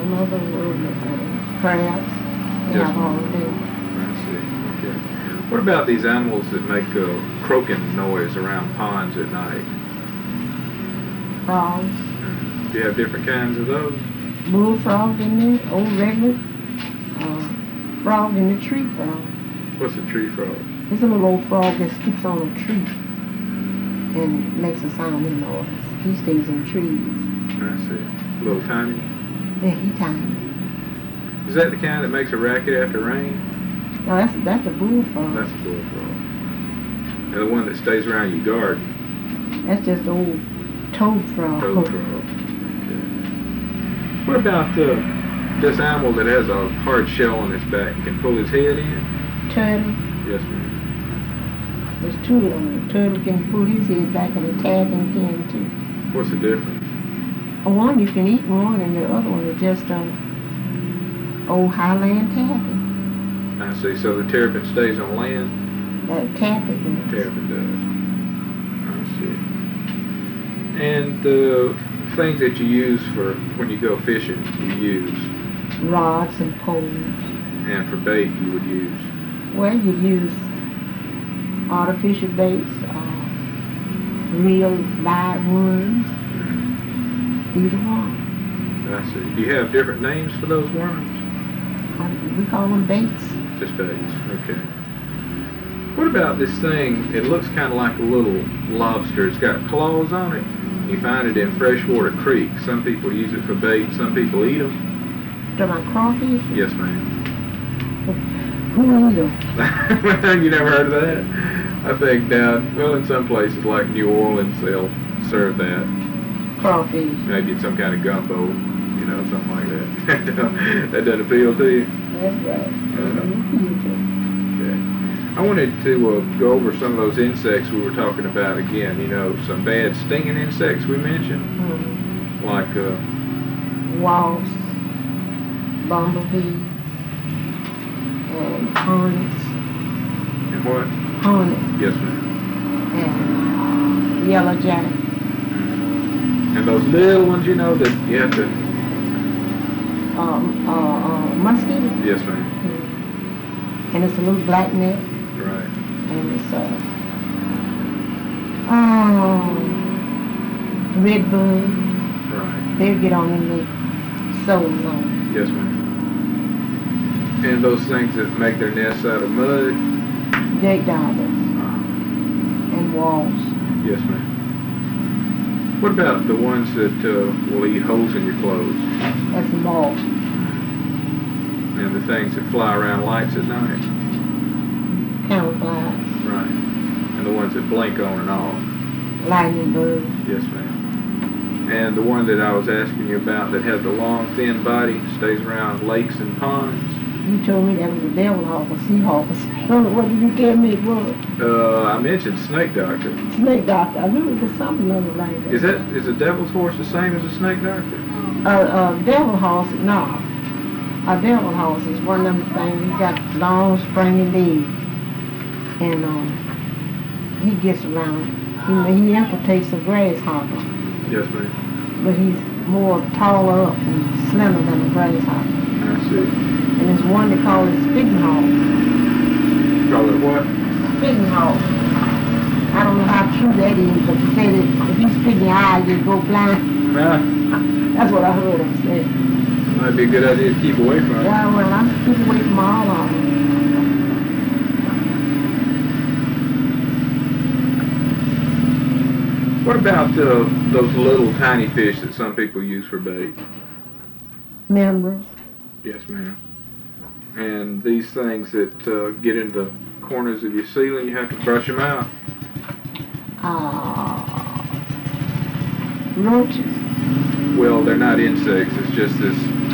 some other word, crabs. They Just have all one. day. I see. Okay. What about these animals that make a croaking noise around ponds at night? Frogs. Do you have different kinds of those? Bullfrog in there, old regular frog and the tree frog. What's a tree frog? It's a little old frog that sticks on a tree and makes a sounding noise. He stays in trees. I see. Little tiny. Yeah, he tiny. Is that the kind that makes a racket after rain? No, that's a bullfrog. That's a bullfrog. And the one that stays around your garden? That's just old toad frog. Toad frog. Okay. What about this animal that has a hard shell on its back and can pull his head in? Turtle. Yes, ma'am. There's two of them. The turtle can pull his head back and the tapping can too. What's the difference? One you can eat one and the other one is just old highland tapping. I see. So the terrapin stays on land? Tapping does. Terrapin does. I see. And the things that you use for when you go fishing, you use? Rods and poles. And for bait, you would use? Well, you use artificial baits, real live worms, either one. I see. Do you have different names for those worms? We call them baits. Just baits, okay. What about this thing? It looks kind of like a little lobster. It's got claws on it. You find it in freshwater creeks. Some people use it for bait, some people eat them. Talking about crawfish? Yes, ma'am. Who eat them? You never heard of that? I think down, well, in some places like New Orleans, they'll serve that. Crawfish. Maybe it's some kind of gumbo, you know, something like that. That doesn't appeal to you? That's right. Okay. I wanted to go over some of those insects we were talking about again. You know, some bad stinging insects we mentioned, like wasps, bumblebees, and hornets. And what? Hornets. Yes, ma'am. And yellow jacket. And those little ones, you know, that you have to. Mosquito. Yes, ma'am. And it's a little black net. Right. And it's red bug. Right. They'll get on and make soles on. Yes, ma'am. And those things that make their nests out of mud. Jake daubers. And walls. Yes, ma'am. What about the ones that will eat holes in your clothes? That's moths. And the things that fly around lights at night? Camouflage. Right. And the ones that blink on and off? Lightning bugs. Yes, ma'am. And the one that I was asking you about that has the long, thin body, stays around lakes and ponds? You told me that was a devil hawk, a sea hawk. What did you tell me it was? I mentioned snake doctor. Snake doctor. I knew it was something other like that. Is a devil's horse the same as a snake doctor? Devil horse, no. A devil horse is one of them things. He got long, springy legs, and he gets around. He imitates a grasshopper. Yes, ma'am. But he's more taller up and slimmer than a grasshopper. I see. And there's one they call it spitting hawk. Call it what? Spitting hawk. I don't know how true that is, but they say that if you spit in your eye, you go blind. That's what I heard them say. Might be a good idea to keep away from it. Yeah, well, I keep away from all of them. What about those little tiny fish that some people use for bait? Members. Yes, ma'am. And these things that get into corners of your ceiling, you have to brush them out. Roaches. Well, they're not insects. It's just this